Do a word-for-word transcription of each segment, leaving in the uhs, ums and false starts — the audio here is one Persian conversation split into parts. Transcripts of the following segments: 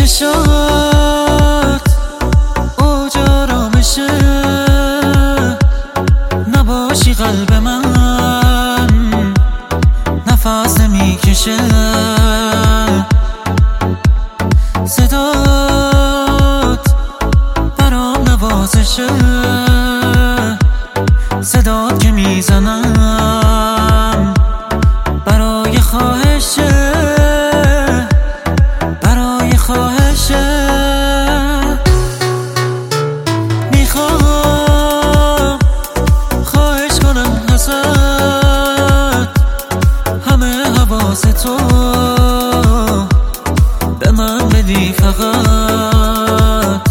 چشات اوج آرامشه، نباشی قلب من نفس نمیکشه. صدات برام نوازشه، صدات که میزنم برای خواهشه، برای خواهشه. میخوام خواهش کنم ازت همه حواس تو به من بدی فقط.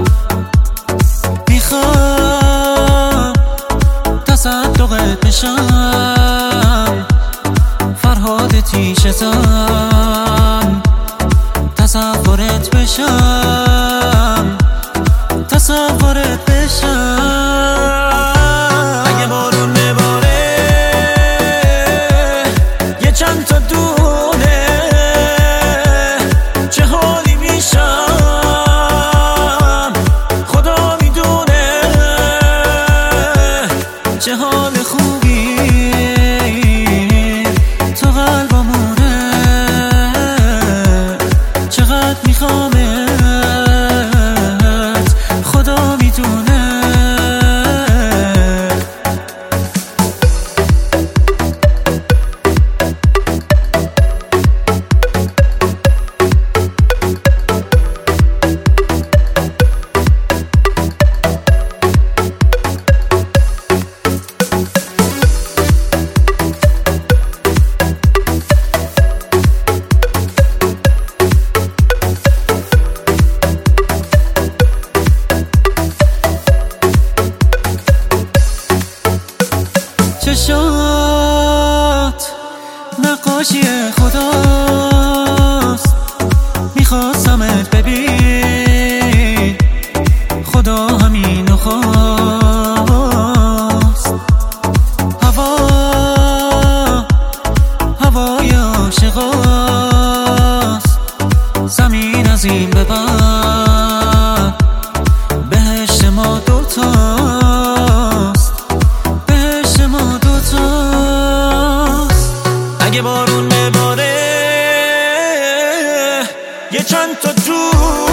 میخوام تصدقت بشم، فرهاد تیشتم، تصورت بشم، تصورت بشم. اگه بارون بباره یه چند تا دونه، چه حالی میشم خدا میدونه. چه حال خوبی تو قلبمونه، چقدر میخوامت خدا میدونه. چشات نقاشی خداست، میخواستمت ببین خدا همینو خواست. هوا هوای عاشقاست، زمین از این به بعد بهشت ما دوتاست، بهشت ما دوتاست. اگه بارون بباره یه چند تا جو